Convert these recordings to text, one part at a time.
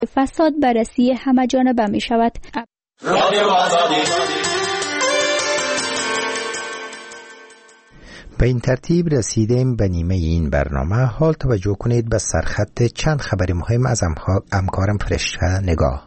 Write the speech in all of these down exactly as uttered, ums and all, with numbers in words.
فساد بررسی همه جانبه می شود. به این ترتیب رسیدیم به نیمه این برنامه. حال توجه کنید به سرخط چند خبر مهم از همکارم فرشته نگاه.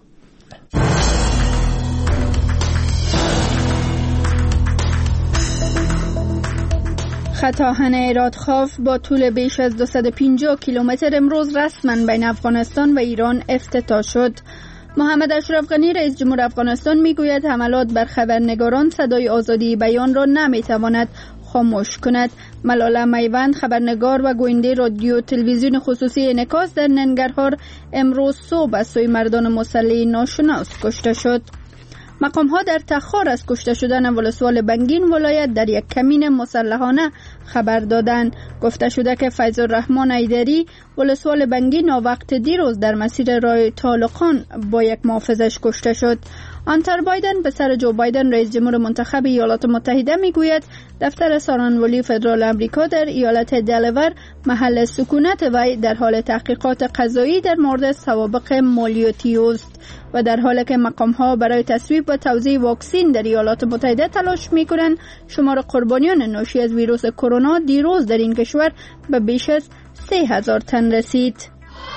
خط آهن رادخاف با طول بیش از دویست و پنجاه کیلومتر امروز رسما بین افغانستان و ایران افتتاح شد. محمد اشرف غنی رئیس جمهور افغانستان میگوید حملات بر خبرنگاران صدای آزادی بیان را نمیتواند خاموش کند. ملاله میوند خبرنگار و گوینده رادیو تلویزیون خصوصی انعکاس در ننگرهار امروز صبح از سوی مردان مسلح ناشناس کشته شد. مقام ها در تخار از کشته شدن ولسوال بنگین ولایت در یک کمین مسلحانه خبر دادند. گفته شده که فیض الرحمن ایدری ولسوال بنگین وقت دیروز در مسیر راه طالقان با یک محافظش کشته شد. آنتر بایدن پسر جو بایدن رئیس جمهور منتخب ایالات متحده میگوید دفتر سارانولی فدرال آمریکا در ایالت دلور محل سکونت وی در حال تحقیقات قضایی در مورد سوابق مالیاتی است و در حالی که مقام‌ها برای تصویب و توزیع واکسن در ایالات متحده تلاش می‌کنند، شمار قربانیان ناشی از ویروس کرونا دیروز در این کشور به بیش از سه هزار تن رسید.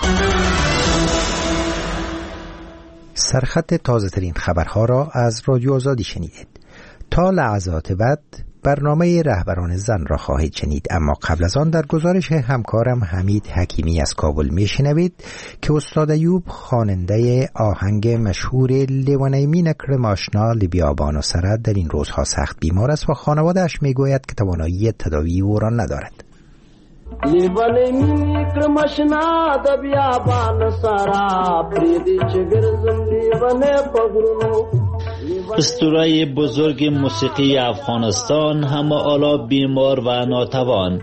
سرخط تازه ترین خبرها را از رادیو آزادی شنیدید. تا لحظات بعد برنامه رهبران زن را خواهید شنید، اما قبل از آن در گزارش همکارم حمید حکیمی از کابل میشنوید که استاد ایوب خواننده آهنگ مشهور لیوانه می نکرم آشنا لبیابان و سرد در این روزها سخت بیمار است و خانواده‌اش میگوید که توانایی تداوی او را ندارد. لیوانه می نکرم آشنا لبیابان سرد پریدی چگرزم لیوانه پگرونو. اسطوره بزرگ موسیقی افغانستان همه حالا بیمار و ناتوان.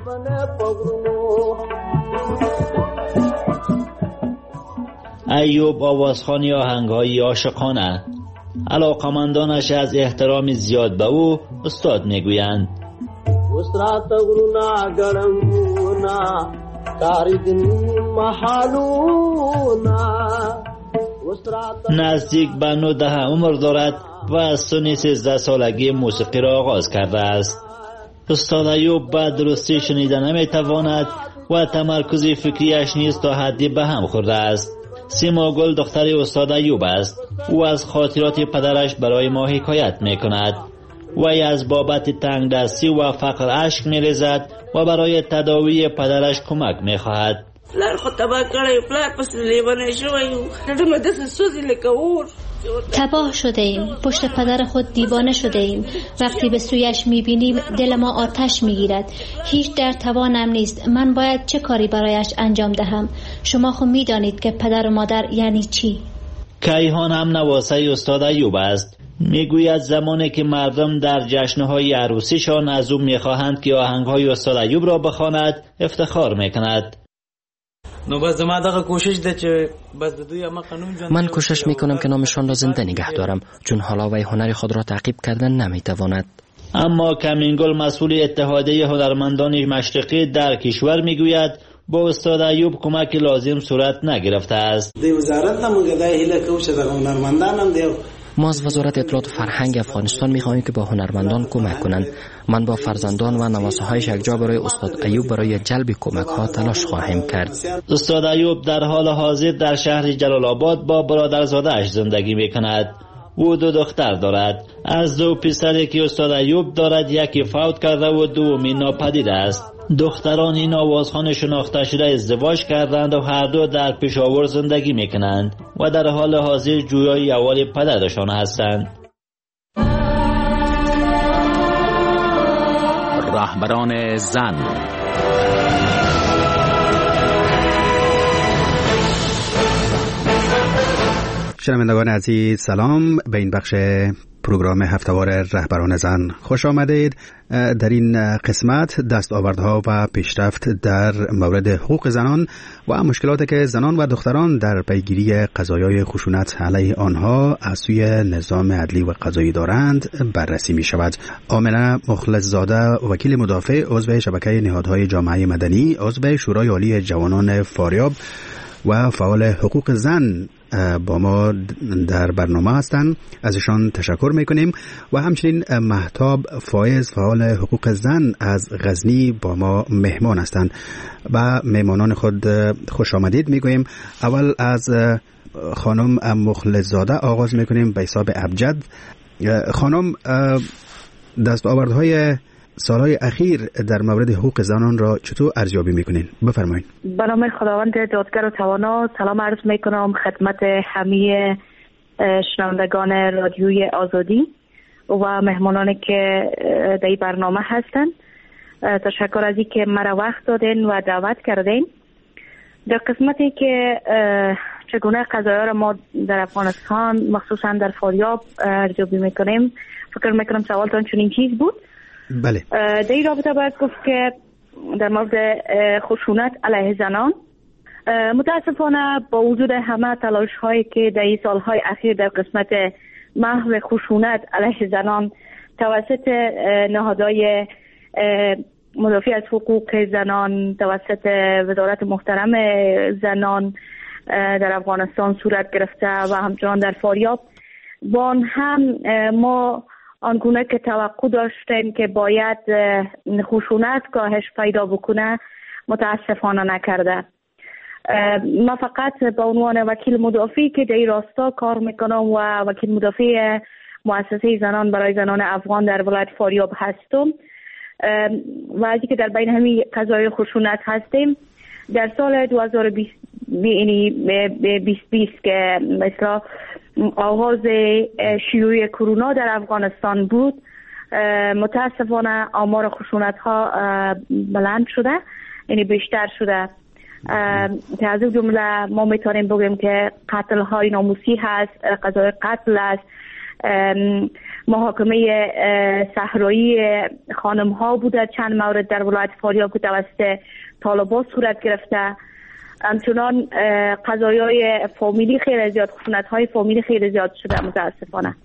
ایوب آوازخوانی آهنگ‌های عاشقانه. علاقمندانش از احترام زیاد به او استاد میگویند. نزدیک به نه دهه عمر دارد و از سن سیزده سالگی موسیقی را آغاز کرده است. استاد ایوب به درستی شنیده نمیتواند و تمرکز فکریش نیز تا حدی به هم خورده است. سیما گل دختر استاد ایوب است. او از خاطرات پدرش برای ما حکایت میکند. وی از بابت تنگ دستی و فقر اشک میریزد و برای تداوی پدرش کمک میخواهد. پلار خود تباه کړی، پلار پس لیوانه شوی و ډېر داسې سوزي لکه اور. تباه شده ایم، پشت پدر خود دیوانه شده ایم. وقتی به سویش میبینیم دل ما آتش میگیرد. هیچ در توانم نیست. من باید چه کاری برایش انجام دهم؟ شما خود میدانید که پدر و مادر یعنی چی. کیهان هم نواسه استاد ایوب است. میگوید زمانی که مردم در جشنهای عروسیشان از او میخواهند که آهنگهای استاد ایوب را بخواند، افتخار میکند. من کوشش میکنم که نامشان را زنده نگه دارم، چون حالا وی هنر خود را تعقیب کردن نمیتواند. اما کمینگل مسئول اتحادیه هنرمندان مشرقی در کشور میگوید با استاد ایوب کمک لازم صورت نگرفته است. ما از وزارت اطلاعات و فرهنگ افغانستان می‌خواهیم که با هنرمندان کمک کنند. من با فرزندان و نواسه‌هایش یکجا برای استاد ایوب برای جلب کمک‌ها تلاش خواهیم کرد. استاد ایوب در حال حاضر در شهر جلال آباد با برادرزاده‌اش زندگی می‌کند. او دو دختر دارد. از دو پسری که استاد ایوب دارد، یکی فوت کرده و دومی ناپدید است. دختران این آوازخوان شناخته شده ازدواج کردند و هر دو در پشاور زندگی میکنند و در حال حاضر جویای اول پدرشان هستند. رهبران زن. شنوندگان عزیز سلام، به این بخش پروگرام هفته‌وار رهبران زن خوش آمدید. در این قسمت دستاوردها و پیشرفت در مورد حقوق زنان و مشکلاتی که زنان و دختران در پیگیری قضایای خشونت علیه آنها از سوی نظام عدلی و قضایی دارند بررسی می شود. آمنه مخلص زاده، وکیل مدافع، عضو شبکه نهادهای جامعه مدنی، عضو شورای عالی جوانان فاریاب و فعال حقوق زن با ما در برنامه هستند. ازشان تشکر میکنیم و همچنین مهتاب فایز فعال حقوق زن از غزنی با ما مهمان هستند و مهمانان خود خوش آمدید میگوییم. اول از خانم مخلص زاده آغاز میکنیم به حساب ابجد. خانم، دستاوردهای سالهای اخیر در مورد حقوق زنان را چطور ارزیابی میکنین؟ بفرمایید. به نام خداوند دادگر و توانا سلام عرض میکنم خدمت همه شنوندگان رادیوی آزادی و مهمانانی که در این برنامه هستند. تشکر از اینکه مرا وقت دادین و دعوت کردین. در قسمتی که چگونه قضایا را ما در افغانستان مخصوصا در فاریاب ارزیابی میکنیم، فکر میکنم سوالتان چنین چیز بود. بله. در این رابطه باید گفت که در مورد خشونت علیه زنان متاسفانه با وجود همه تلاش هایی که در این سالهای اخیر در قسمت محو خشونت علیه زنان توسط نهادهای مدافع از حقوق زنان، توسط وزارت محترم زنان در افغانستان صورت گرفته و همچنان در فاریاب، با آن هم ما آنگونه که توقع داشتیم که باید خشونت کاهش پیدا بکنه متاسفانه نکرده. ما فقط به عنوان وکیل مدافعی که در این راستا کار میکنم و وکیل مدافع مؤسسه زنان برای زنان افغان در ولایت فاریاب هستم و از که در بین همین قضایای خشونت هستیم، در سال دو هزار و بیست که مثلا آغاز شیوع کرونا در افغانستان بود، متاسفانه آمار خشونت ها بلند شده، یعنی بیشتر شده. که از این جمله ما میتونیم بگیم که قتل های ناموسی هست، قضای قتل است، محاکمه صحرایی خانم ها بوده چند مورد در ولایت فاریاب که توسط طالبان صورت گرفته. همچنان قضایای فامیلی خیلی زیاد، خشونت های فامیلی خیلی زیاد شده متاسفانه.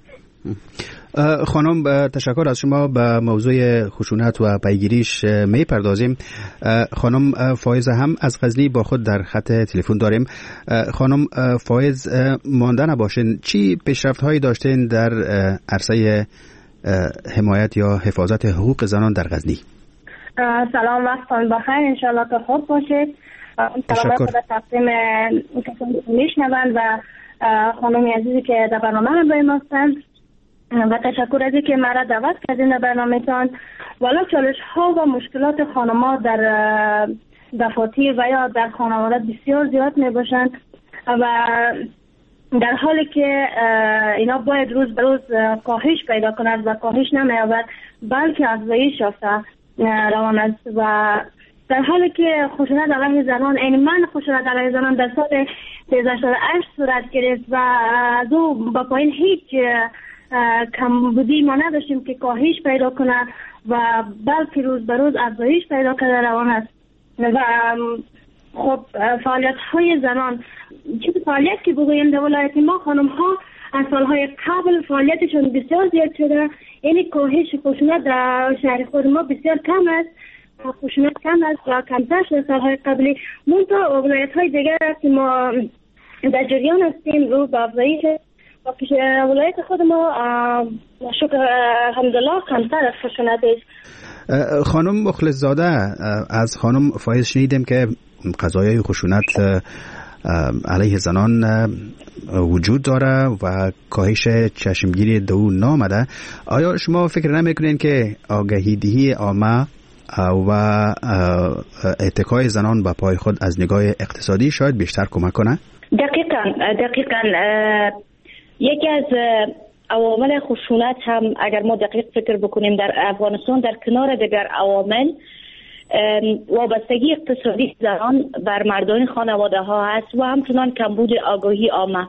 خانم تشکر از شما. به موضوع خشونت و پیگیریش می پردازیم. خانم فایز هم از غزنی با خود در خط تلفن داریم. خانم فایز، مانده نباشین، چی پیشرفت هایی داشتین در عرصه حمایت یا حفاظت حقوق زنان در غزنی؟ سلام، وقتتان بخیر، انشالله که خوب باشید. سلام به تقدیم کسانی که میشنوند و خانم عزیزی که در برنامه هم بایم هستند و تشکر از اینکه مرا دعوت کردین در برنامه‌تان. والا چالش ها و مشکلات خانم‌ها در دفاتر و یا در خانواده بسیار زیاد می باشند و در حالی که اینا باید روز به روز کاهش پیدا کند و کاهش نمی‌یابد بلکه افزایش یافته روان است. و در حالی که خشونت علیه زنان، این من خشونت علیه زنان در سال دو هزار و هشت صورت گرفت و از او با پایین هیچ کمبودی ما نداشتیم که کاهش پیدا کنه و بلکه روز به روز افزایش پیدا کرده روان است. و خب فعالیت های زنان، چه فعالیت که بگویم در ولایت ما خانم ها از سالهای قبل فعالیتشون بسیار زیاد شده، یعنی کاهش خشونت در شهر خود ما بسیار کم است، خشونت کم است و کمتر شده سالهای قبلی. منتها ولایت های دیگر است که ما در جریان هستیم رو به افزایش و ولایت خود ما شکر الحمدلله کمتر از خشونت است. خانم مخلص زاده، از خانم فایز شنیدیم که قضایای خشونت علیه زنان وجود داره و کاهش چشمگیری دو نامده. آیا شما فکر نمیکنین که آگاهیدهی عامه و اتکای زنان به پای خود از نگاه اقتصادی شاید بیشتر کمک کنه؟ دقیقاً دقیقاً یکی از عوامل خشونت هم اگر ما دقیق فکر بکنیم در افغانستان در کنار دیگر عوامل وابستگی اقتصادی زنان بر مردان خانواده ها هست و همچنان کمبود آگاهی عامه.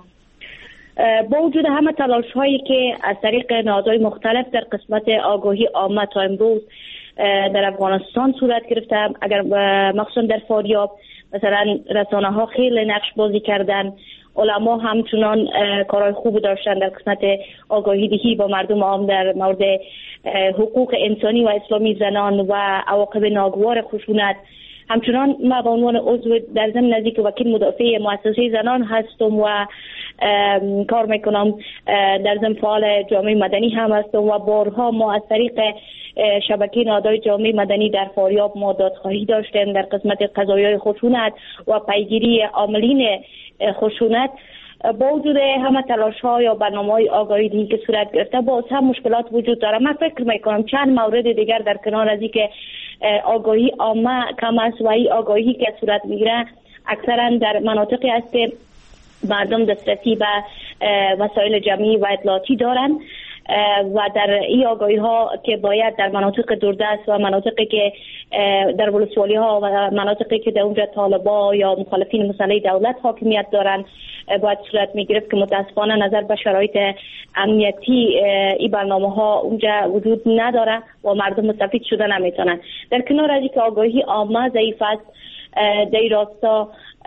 با وجود همه تلاش هایی که از طریق نهادهای مختلف در قسمت آگاهی عامه تا امروز در افغانستان صورت گرفته، اگر مخصوصا در فاریاب مثلا رسانه ها خیلی نقش بازی کردن، علما همچنان کارهای خوب داشتن در قسمت آگاهی دهی با مردم عام در مورد حقوق انسانی و اسلامی زنان و عواقب ناگوار خشونت. همچنان من به عنوان عضو در ضمن نزدیک وکیل مدافع مؤسسه زنان هستم و کار میکنم، در ضمن فعال جامعه مدنی هم هستم و بارها ما از طریق شبکه نهادهای جامعه مدنی در فاریاب ما دادخواهی داشتیم در قسمت قضایای خشونت و پیگیری عاملین خشونت. با وجود همه تلاش ها یا برنامه های آگاهی که صورت گرفته باز هم مشکلات وجود داره. من فکر میکنم چند مورد دیگر در کنار از اینکه آگاهی عامه کم است و این آگاهی که صورت میگیره اکثرا در مناطقی است که مردم دسترسی به وسایل جمعی و اطلاعاتی دارن و در این آگاهی ها که باید در مناطق دوردست و مناطقی که در ولسوالی ها و مناطقی که در اونجا طالبا یا مخالفین مسلح دولت حاکمیت دارن باید صورت میگرفت که متاسفانه نظر به شرایط امنیتی این برنامه ها اونجا وجود نداره و مردم مستفید شده نمیتونن. در کنار از اینکه آگاهی عامه ضعیف است، در راستا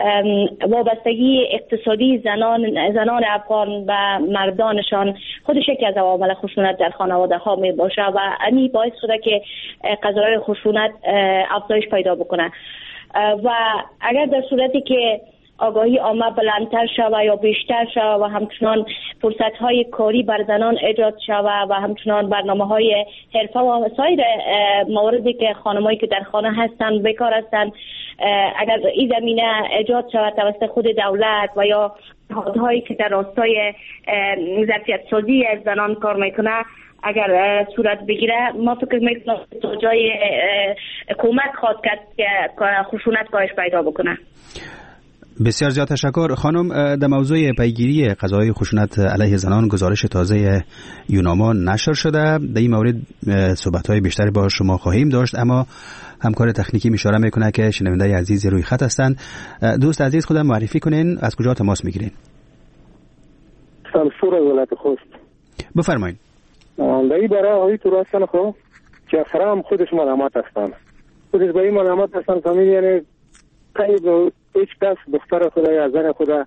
وابستگی اقتصادی زنان زنان افغان و مردانشان خودش یکی از عوامل خشونت در خانواده ها می باشه و این باعث شده که قضایای خشونت افزایش پیدا بکنه و اگر در صورتی که آگاهی عامه بلندتر شوه یا بیشتر شوه و همچنان فرصت های کاری بر زنان ایجاد شوه و همچنان برنامه های حرفه و سایر مواردی که خانمایی که در خانه هستن بیکار هستن اگر این زمینه ایجاد شود توسط خود دولت و یا نهادهایی که در راستای ظرفیت سازی از زنان کار میکنه اگر صورت بگیره ما فکر میکنم تا جای کمک خواهد کرد که خشونت کاهش پیدا بکنه. بسیار زیاد تشکر خانم. در موضوع پیگیری قضایای خشونت علیه زنان گزارش تازه یوناما نشر شده. در این مورد صحبت‌های بیشتری با شما خواهیم داشت، اما همکار تکنیکی اشاره میکنه که شنونده عزیز روی خط هستند. دوست عزیز خودم معرفی کنین، از کجا تماس میگیرین؟ سمسور ولایت خوست. بفرمایید. در این برای آقای تو راستن خب که اکثرا هم خودش ملامت هستن، خودش به این ملامت هستن فهمید، یعنی قیب هیچ کس دختر خدا یا زن خدا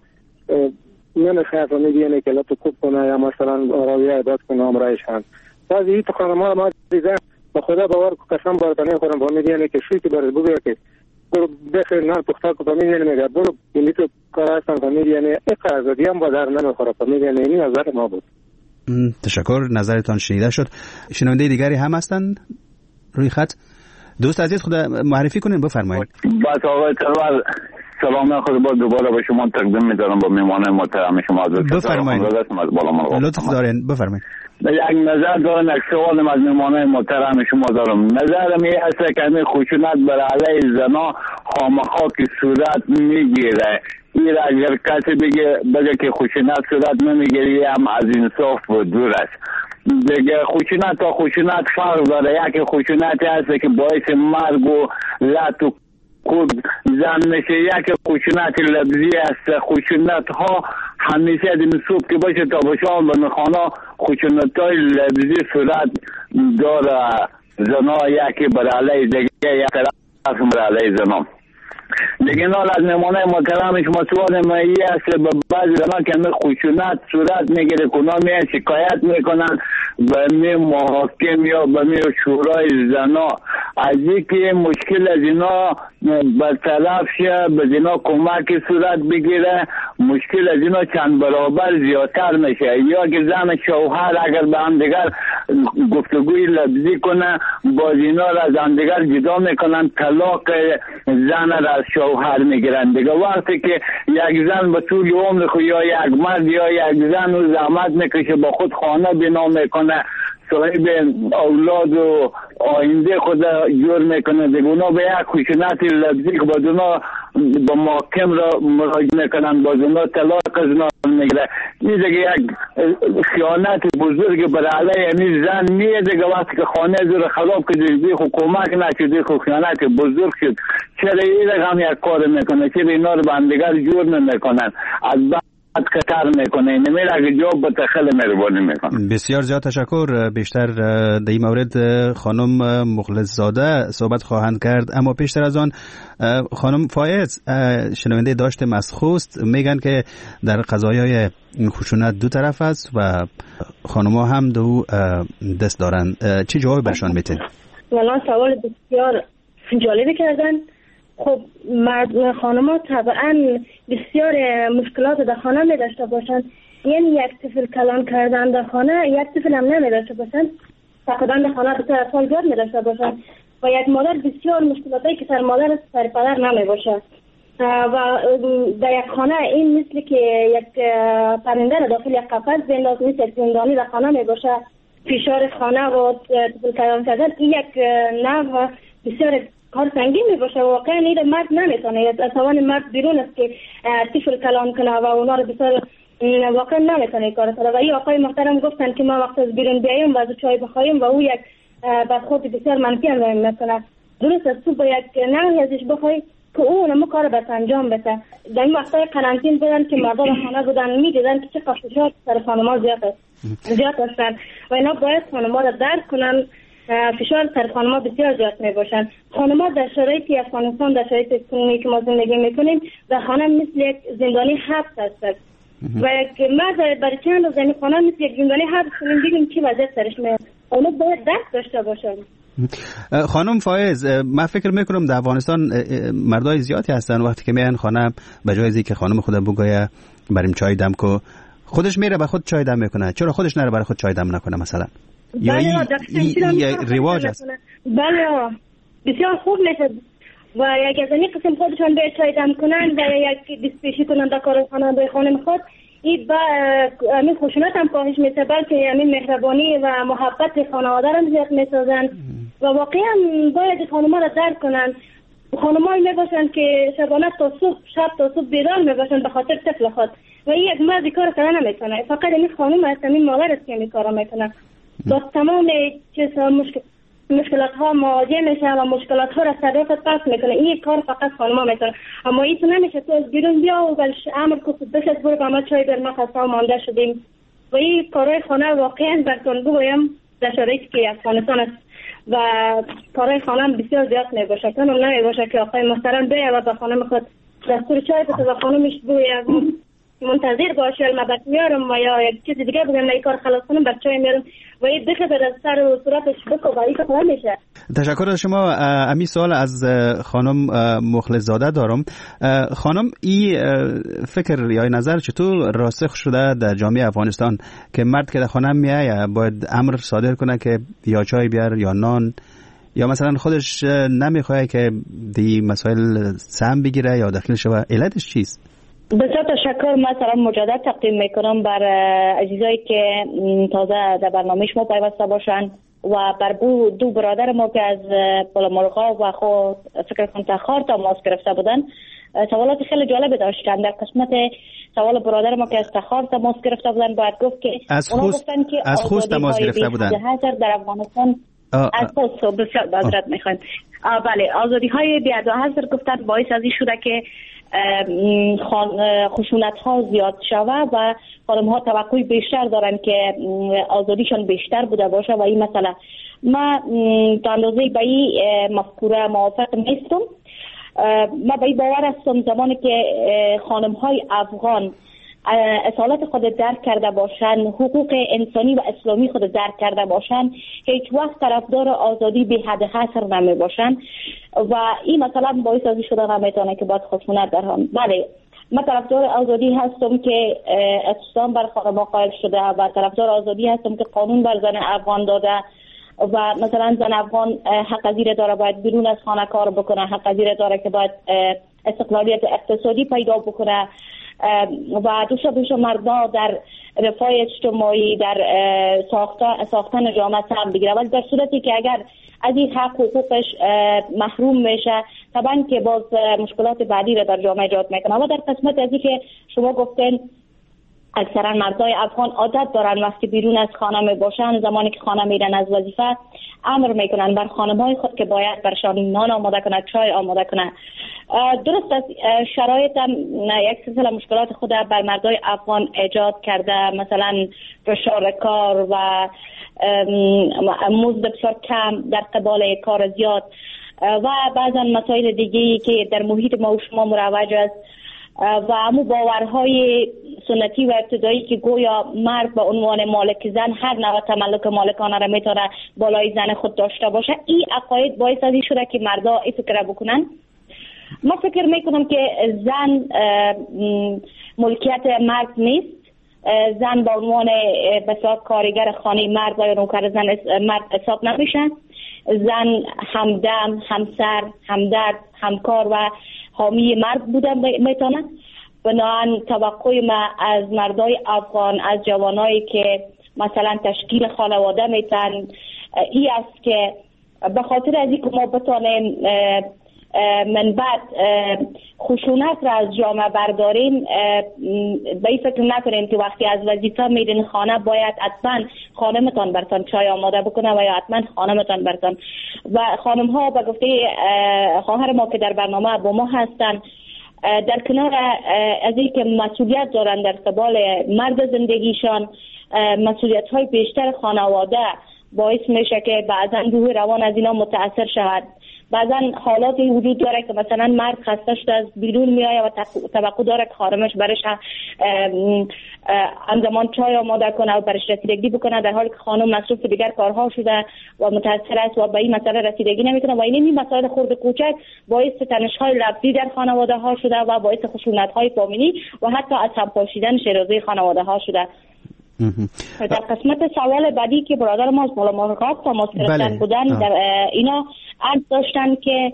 نمیخواه فهمید یعنی که لطو کوب کنه یا مثلا راویه عداد کنه امرایش هم بعضی این تو خانمان ما دیده با خدا باور کسان بارتانه خورم فهمید یعنی که شوی که برد بگویه که برو بخیر نه پختار که فهمید یعنی میگه برو یعنی تو کار هستن فهمید یعنی اقا ازادی هم با در نمیخوره فهمید یعنی این نظر ما بود. تشکر، نظرتان شنیده شد. شنونده دیگری هم هستن روی خط. دوست عزیز خود معرفی کنین، بفرمایید. بس آقای ترور سلام خود با دوباره به شما تقدیم می‌دارم با مهمان محترم شما. بفرمایید. لطف دارین، بفرمایید. یک نظر دارم، یک سوال از مهمان محترم شما دارم. نظرم این است که این خشونت بر علیه زنا خامخا که صورت میگیره، این اگر کسی بگه بگه که خشونت صورت نمیگیره هم از انصاف و دور است. دیگه خشونت تا خشونت فرق داره. یک خشونتی هست که باعث مرگ و لط و کود زن میشه، یک خشونت لفظی است. خشونت ها همیشه از این صبح که باشه تا باشان به نخانه خشونت های لفظی صورت داره. زنا یکی بر علیه دیگه یک طرف بر علیه زنا. دیگه نال از نمونه محترم شما سوال ما ای است به بعضی زنان که می خشونت صورت میگیره کنا می شکایت میکنن به می محاکم یا به می شورای زنا از اینکه مشکل از اینا برطرف شه، به اینا کمک صورت بگیره، مشکل از اینا چند برابر زیادتر میشه. یا که زن شوهر اگر به هم دیگر گفتگوی لفظی کنه باز اینا را از هم دیگر جدا میکنن، طلاق زن را از شوهر میگیرن. دیگه وقتی که یک زن به طول عمر خود یا یک مرد یا یک زن و زحمت میکشه با خود خانه بنا میکنه، صاحب اولاد و آینده خود جور میکنه، دیگه اونا به یک خشونت لفظی که با اونا با محکم را مراجعه میکنن، با اونا طلاق از اونا میگیره. این دیگه یک خیانت بزرگ بر علیه این زن میه. دیگه وقتی که خانه زور خراب کردی دی خو کمک نشد، خو خیانت بزرگ شد. چرا این رقم یک کار میکنه؟ چرا اینا رو به هم دیگر جور نمیکنن؟ از خطر میکنه. نمیره اگه جواب به تخل مهربانی میکنه. بسیار زیاد تشکر. بیشتر در این مورد خانم مخلص زاده صحبت خواهند کرد، اما پیشتر از آن خانم فایز شنونده داشت مسخوست میگن که در قضایای خشونت دو طرف است و خانم‌ها هم دو دست دارن. چه جوابی برشان میتین؟ والا سوال بسیار جالبی کردن. خب مرد خانم‌ها طبعا بسیار مشکلات در خانه می داشته باشند. یعنی یک طفل کلان کردن در خانه، یک طفل هم نمی داشته باشند، فقدان در خانه بسیار اطفال زیاد می داشته باشند و یک مادر بسیار مشکلاتی که سر مادر سر پدر نمی باشد و در یک خانه این مثل که یک پرنده را داخل یک قفس بنداز، مثل یک زندانی در خانه می باشد. فشار خانه و طفل کلان کردن این یک نوع بسیار کار سنگین می باشه. واقعا این مرد نمیتونه، از توان مرد بیرون است که طفل کلان کنه و اونا رو بسیار واقعا نمیتونه کار کنه. و این آقای محترم گفتن که ما وقت از بیرون بیایم و از چای بخوریم و او یک برخورد بسیار منفی انجام میکنه. درست است تو با یک نوعی ازش بخوای که او اونم کار بس انجام بده. در این وقتای قرنطین بودن که مردا به خانه بودن میدیدن که چه فشار سر خانم‌ها زیاد است زیاد هستن و اینا باید خانم‌ها رو درک کنن. فشار سر خانم‌ها بسیار زیاد می باشن. خانم‌ها در شرایطی افغانستان، در شرایط کنونی که ما زندگی میکنیم در خانه مثل یک زندانی حبس هستند و یک مرد برای چند روز در خانه مثل یک زندانی حبس کنیم ببینیم چی وضعیت سرش میاد. اونا باید درک داشته باشن. خانم فایز، من فکر میکنم در افغانستان مردای زیادی هستن وقتی که میان خانه به جای از اینکه خانم خودم بگویه بریم چای دم کو، خودش میره به خود چای دم میکنه. چرا خودش نره برای خود چای دم نکنه مثلا؟ یا این رواج است؟ بله بسیار خوب میشه و یک از این قسم خودشان به چای دم کنن و یک دستپیشی کنن در کار خانه به خانم خود، این با همین خشونت هم کاهش میشه، بلکه همین مهربانی و محبت خانواده هم زیاد میسازن و واقعا باید خانم‌ها را درک کنن. خانم‌هایی میباشن که شبانه تا صبح شب تا صبح بیدار میباشن به خاطر طفل خود و این یک مرد کار کردن نمیتونه، فقط این خانم است، این مادر است که این کارا میکنه. با تمام چیزها مشکل مشکلات ها مواجه میشه و مشکلات ها را صرف پس میکنه. این کار فقط خانم ها میکنه، اما این تو نمیشه تو از بیرون بیا و بلش امر کو بشت برو با ما چای بر ما خسته و مانده شدیم و این کارهای خانه واقعا براتون بگویم در شرایطی که افغانستان است و کارهای خانه بسیار زیاد میباشه. کنم نمیباشه که آقای محترم بیا و با خانم خود دستور چای بده و خانمش بگویم منتظر باشه البته میارم و یا یک چیز دیگه بگم نه کار خلاص کنم بر چای میارم و این دیگه بر سر و صورتش بکو و این کار میشه. تشکر از شما. امی سوال از خانم مخلص زاده دارم. خانم این فکر یا نظر چطور راسخ شده در جامعه افغانستان که مرد که در خانه میایه باید امر صادر کنه که یا چای بیار یا نان، یا مثلا خودش نمیخواد که دی مسائل سهم بگیره یا داخل شوه؟ علتش چیست؟ بسیار تشکر. من سلام مجدد تقدیم میکنم بر عزیزایی که تازه در برنامه شما پیوسته باشن و بر دو برادر ما که از بلامرغا و خود فکر کنم تخار تماس گرفته بودن سوالات خیلی جالب داشتن. در قسمت سوال برادر ما که از تخار تماس گرفته بودن باید گفت که از خوست از خوست تماس گرفته بودن در افغانستان از خوست بسیار معذرت میخوایم. بله آزادی های بی حد و حصر گفتن باعث از این شده که خشونت ها زیاد شوه و خانم ها توقع بیشتر دارن که آزادیشان بیشتر بوده باشه و این مسئله ما تا اندازه به این مفکوره موافق نیستم. ما به این باور هستم زمانی که خانم های افغان اصالت خود درک کرده باشن، حقوق انسانی و اسلامی خود درک کرده باشن، هیچ وقت طرفدار آزادی به حد حصر نمی باشن و این مثلا باعث از شده نمیتونه که باید خشونت در هم. بله من طرفدار آزادی هستم که اسلام بر خانم‌ها قائل شده و طرفدار آزادی هستم که قانون بر زن افغان داده و مثلا زن افغان حق زیر داره باید بیرون از خانه کار بکنه، حق زیر داره که باید استقلالیت اقتصادی پیدا بکنه و دوست دوست مردا در رفاه اجتماعی در ساختن جامعه سهم بگیره. ولی در صورتی که اگر از این حق حقوقش محروم میشه طبعا که باز مشکلات بعدی را در جامعه ایجاد میکنه. و در قسمت از این که شما گفتین اکثرا مردای افغان عادت دارن وقتی بیرون از خانه می باشن زمانی که خانه میرن از وظیفه امر میکنن بر خانم‌های خود که باید برشان نان آماده کنه، چای آماده کنه. درست است شرایط هم یک سلسله مشکلات خود بر مردای افغان ایجاد کرده، مثلا فشار کار و مزد بسیار کم در قبال کار زیاد و بعضا مسائل دیگه‌ای که در محیط ما و شما مروج است و همو باورهای سنتی و ابتدایی که گویا مرد به عنوان مالک زن هر نوع تملک مالکانه را میتونه بالای زن خود داشته باشه، این عقاید باعث از این شده که مردا این فکر بکنن ما فکر میکنم که زن ملکیت مرد نیست. زن با عنوان بسیار کارگر خانه مرد و نوکر زن مرد حساب نمیشن. زن همدم، همسر، همدرد، همکار و حامی مرد بودن میتونه. بنابراین توقع ما از مردای افغان، از جوانایی که مثلا تشکیل خانواده میتن، ای است که به خاطر از اینکه ما بتانیم من بعد خشونت را از جامعه برداریم، به این فکر نکنیم که وقتی از وظیفه میرین خانه باید حتما خانمتان برتان چای آماده بکنه و یا حتما خانمتان برتان. و خانم ها به گفته خواهر ما که در برنامه با ما هستن، در کنار از اینکه مسئولیت دارن در قبال مرد زندگیشان، مسئولیت های بیشتر خانواده باعث میشه که بعضا روح روان از اینا متاثر شود. بعضا حالاتی وجود داره که مثلا مرد خسته شده از بیرون میآید و توقع داره که خانمش برش همزمان چای آماده کنه و برش رسیدگی بکنه، در حالی که خانم مصروف دیگر کارها شده و متاثر است و به این مسئله رسیدگی نمیکنه. و این مسائل خرد کوچک باعث تنش‌های لفظی در خانواده ها شده و باعث خشونت‌های فامیلی و حتی از هم پاشیدن شیرازه خانواده ها شده. در قسمت سوال بعدی که برادر ما از بالا محقق تماس گرفتن بودن، در اینا عرض داشتن که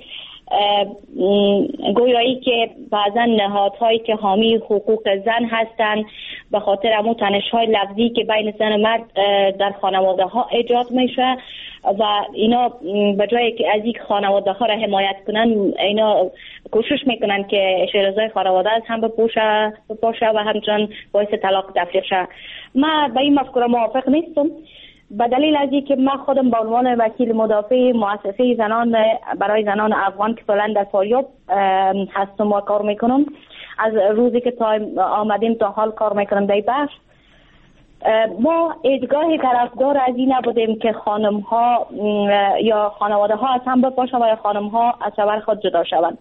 گویایی که بعضا نهادهایی که حامی حقوق زن هستن به خاطر امو تنش‌های لفظی که بین زن و مرد در خانواده ها ایجاد میشه و اینا به جایی که از این خانواده ها را حمایت کنن، اینا کوشش میکنن که شیرازه خانواده از هم بپوشه بپاشه و همچنان باعث طلاق تفریق شه. من به این مفکوره موافق نیستم، به دلیل از اینکه من خودم به عنوان وکیل مدافع مؤسسه زنان برای زنان افغان که فعلا در فاریاب هستم و کار میکنم، از روزی که تا آمدیم تا حال کار میکنم در بخش، ما ایدگاه طرفدار از این نبودیم که خانم ها یا خانواده ها از هم بپاشن و یا خانم ها از شوهر خود جدا شوند.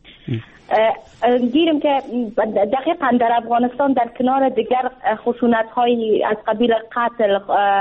دیریم که دقیقا در افغانستان در کنار دیگر خشونت های از قبیل قتل،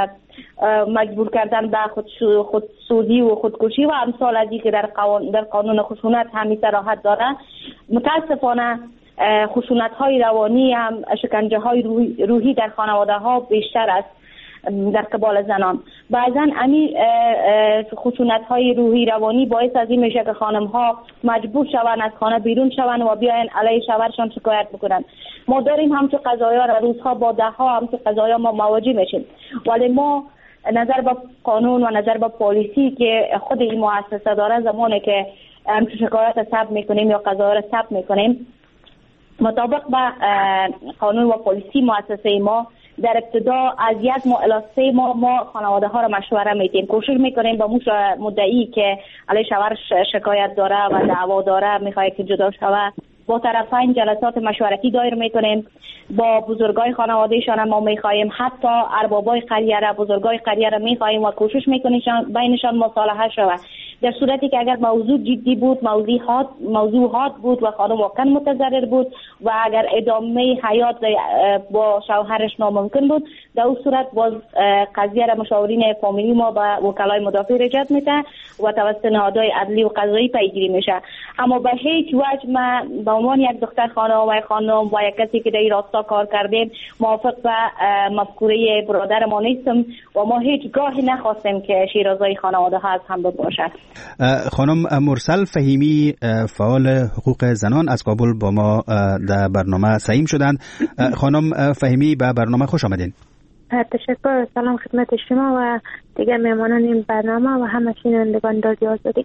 مجبور کردن به خودسوزی و خودکشی و امثال از این که در قانون, در قانون خشونت همی صراحت داره، متاسفانه خشونت های روانی هم، شکنجه های روحی در خانواده ها بیشتر است در قبال زنان. بعضا امی خشونت های روحی روانی باعث از این میشه که خانم ها مجبور شوند از خانه بیرون شوند و بیاین علیه شوهرشان شکایت بکنن. ما داریم همچه قضایا را روزها با ده ها همچه قضایا ما مواجه میشیم، ولی ما نظر به قانون و نظر به پالیسی که خود این مؤسسه داره، زمانی که همچه شکایت ثبت میکنیم یا قضایا را ثبت میکنیم، مطابق با قانون و پالیسی مؤسسه ما در ابتدا از یک ماه الی سه ماه ما خانواده ها را مشوره میدیم. کوشش میکنیم با موش مدعی که علیه شوهرش شکایت داره و دعوا داره میخواد که جدا شود، با طرفین جلسات مشورتی دایر میکنیم، با بزرگای خانوادهشان ما میخواهیم، حتی اربابای قریه را، بزرگای قریه را میخواهیم و کوشش میکنیم بینشان مصالحه شود. در صورتی که اگر موضوع جدی بود، موضوعات موضوعات بود و خانم واقعا متضرر بود و اگر ادامه حیات با شوهرش ناممکن بود، در اون صورت باز قضیه را مشاورین فامیلی ما با وکلای مدافع رجعت میده و توسط نهادهای عدلی و قضایی پیگیری میشه. اما به هیچ وجه ما به عنوان یک دختر خانم و خانم و یک کسی که در این راستا کار کردیم موافق به مفکوره برادر ما نیستم و ما هیچ گاهی نخواستیم که شیرازه خانواده ها از هم باشد. خانم مرسل فهیمی، فعال حقوق زنان از کابل با ما در برنامه سعیم شدند. خانم فهیمی به برنامه خوش آمدین. تشکر. سلام خدمت شما و دیگر مهمانان این برنامه و همه شنوندگان رادیو آزادی.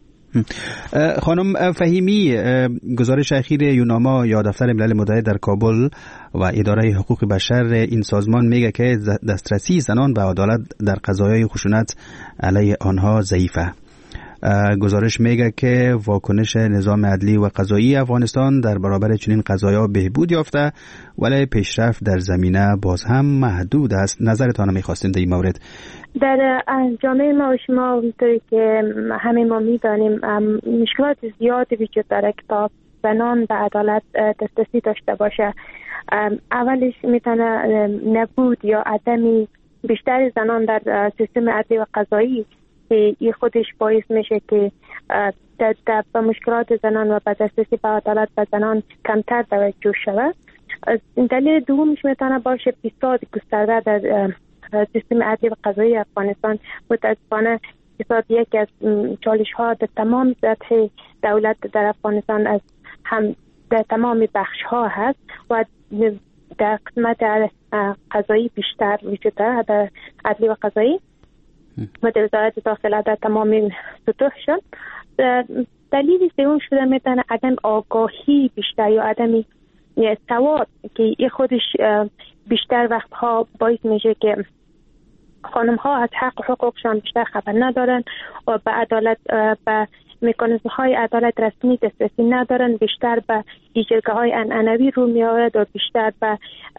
خانم فهیمی، گزارش اخیر یوناما یا دفتر ملل متحد در کابل و اداره حقوق بشر این سازمان میگه که دسترسی زنان به عدالت در قضایای خشونت علیه آنها ضعیفه. گزارش میگه که واکنش نظام عدلی و قضایی افغانستان در برابر چنین قضایا بهبود یافته، ولی پیشرفت در زمینه باز هم محدود است. نظرتان میخواستیم در این مورد. در جامعه ما و شما اونطوری که همه ما میدانیم مشکلات زیادی وجود داره که تا زنان به عدالت دسترسی داشته باشه. اولش میتونه نبود یا عدمی بیشتر زنان در سیستم عدلی و قضایی که این خودش باعث میشه که به مشکلات زنان و به دسترسی به عدالت به زنان کمتر توجه شود. دلیل دومش میتونه باشه فساد گسترده در سیستم عدلی و قضایی افغانستان. متاسفانه فساد یکی از چالش ها در تمام سطح دولت در افغانستان از هم در تمام بخش ها هست و در قسمت قضایی بیشتر وجود دارد، در عدلی و قضایی و در وزارت داخله در تمام سطوح شد. دلیل سوم شده میتونه عدم آگاهی بیشتر یا عدم سواد که خودش بیشتر وقتها باعث میشه که خانم ها از حق و حقوقشان بیشتر خبر ندارن و به عدالت به مکانیزم های عدالت رسمی دسترسی ندارن، بیشتر به جرگه های عنعنوی رو می آورد و بیشتر به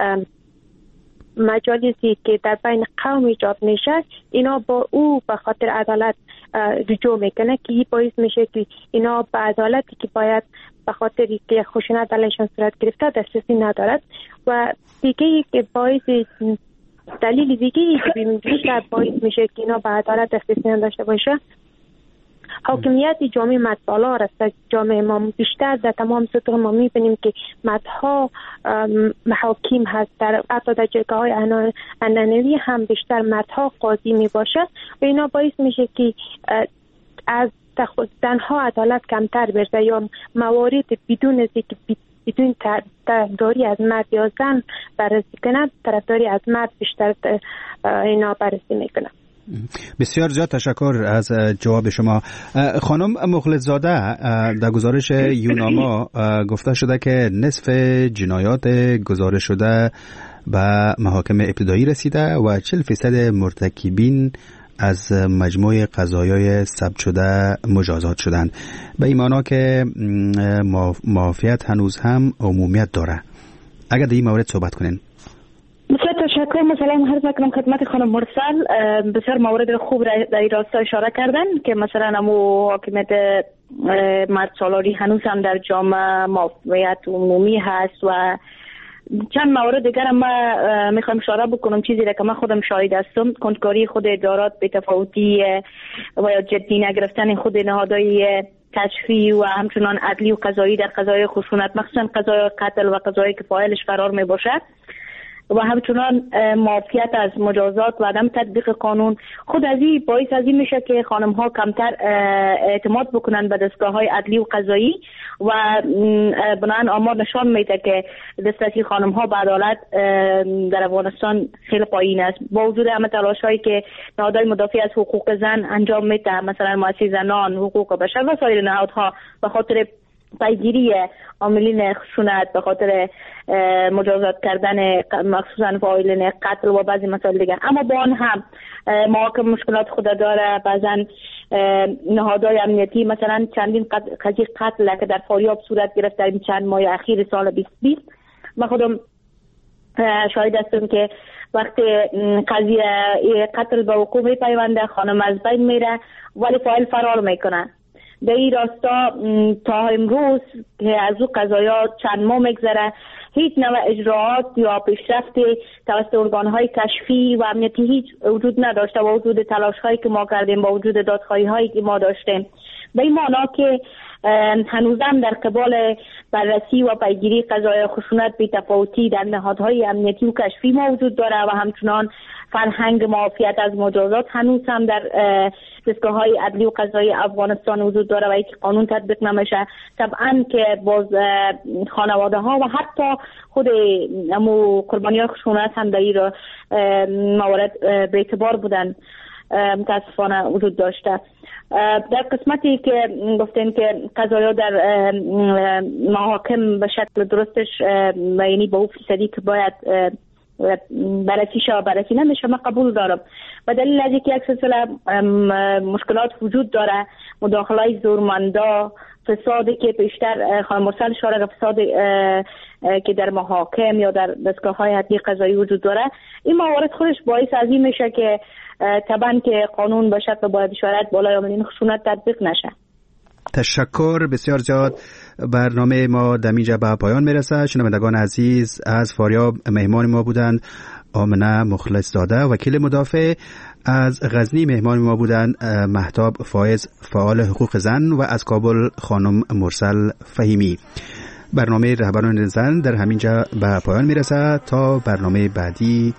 مجالسی که در بین قوم ایجاد میشه اینا با او به خاطر عدالت رجوع میکنه که این باعث میشه که اینا به عدالتی که باید به خاطر که خشونت علیشان صورت گرفته دسترسی ندارد. و دیگه ای که باعث دلیل دیگه ای که بیشتر باعث میشه که اینا به عدالت دسترسی نداشته باشه حاکمیت جامعه مدبالا است. جامعه ما بیشتر در تمام سطوح ما میبینیم که مدها محاکم هست، در حتی در جرگه های عنعنوی هم بیشتر مدها قاضی میباشه و اینا باعث میشه که از زنها عدالت کمتر برسه یا موارد بدون از که بدون طرفداری از مرد یا زن بررسی کنند، طرفداری از مرد بیشتر اینا بررسی میکنند. بسیار زیاد تشکر از جواب شما. خانم مخلص‌زاده، در گزارش یوناما گفته شده که نصف جنایات گزارش شده به محاکم ابتدایی رسیده و چهل فیصد مرتکبین از مجموع قضایای ثبت شده مجازات شدند. به این معنا که معافیت هنوز هم عمومیت داره. اگر در این مورد صحبت کنین. بسیار تشکر. مثلا عرض میکنم خدمت خانم مرسل، بسیار موارد خوب در این راستا اشاره کردن که مثلا امو حاکمیت مرد سالاری هنوز هم در جامعه معافیت عمومی هست و چند مورد دیگر هم ما میخوایم اشاره بکنم، چیزی را که من خودم شاهد هستم. کنتکاری خود ادارات به تفاوتی و یا جدی نگرفتن خود نهادهای کشفی و همچنان عدلی و قضایی در قضای خشونت، مخصوصا قضای قتل و قضایی که فاعلش فرار می باشد و همچنان معافیت از مجازات و عدم تطبیق قانون، خود از این باعث از این میشه که خانم ها کمتر اعتماد بکنن به دستگاه های عدلی و قضایی و بنابراین آمار نشان میده که دسترسی خانم ها به عدالت در افغانستان خیلی پایین است، با وجود همه تلاش هایی که نهادهای مدافع از حقوق زن انجام میده، مثلا مؤسسه زنان، حقوق بشر و سایر نهادها به خاطر پیگیری عاملین خشونت، به خاطر مجازات کردن مخصوصا فاعلین قتل و بعضی مسائل دیگه. اما با آن هم محاکم مشکلات خود داره. بعضا نهادهای امنیتی مثلا چندین قضیه قتل که در فاریاب صورت گرفت در این چند ماه اخیر سال بیست بیست، من خودم شاهد هستم که وقتی قضیه قتل به وقوع میپیونده خانم از بین میره ولی فاعل فرار میکنه. در این راستا تا امروز که از او قضایا چند ماه میگذره هیچ نوع اجراعات یا پیشرفت توسط ارگان‌های کشفی و امنیتی هیچ وجود نداشته با وجود تلاش‌هایی که ما کردیم، با وجود دادخواهی‌هایی که ما داشتیم. به این معنا که هنوزم در قبال بررسی و پیگیری قضایای خشونت بی تفاوتی در نهادهای امنیتی و کشفی ما وجود داره و همچنان فرهنگ معافیت از مجازات هنوز هم در دستگاه‌های عدلی و قضایی افغانستان وجود داره و یک قانون تطبیق نمیشه. طبعا که باز خانواده ها و حتی خود امو قربانیان خشونت هم در این موارد به اعتبار بودن متاسفانه وجود داشته. در قسمتی که گفتیم که قضایا در محاکم به شکل درستش یعنی به اون فیصدی که باید بررسی شو بررسی نمیشه، من قبول دارم و دلیل از اینکه یک سلسله مشکلات وجود داره، مداخله زورمندا، فسادی که بیشتر خانم مرسل اشاره فساد که در محاکم یا در دستگاه‌های عدلی قضایی وجود داره، این موارد خودش باعث از این میشه که طبعا که قانون به شکل باید اشارت بالای عاملین خشونت تطبیق نشه. تشکر بسیار زیاد. برنامه ما دمیجا به پایان میرسه. شنوندگان عزیز، از فاریاب مهمان ما بودند آمنه مخلص زاده وکیل مدافع. از غزنی مهمان ما بودند مهتاب فایز فعال حقوق زن و از کابل خانم مرسل فهیمی. برنامه رهبران زن در همینجا به پایان میرسه. تا برنامه بعدی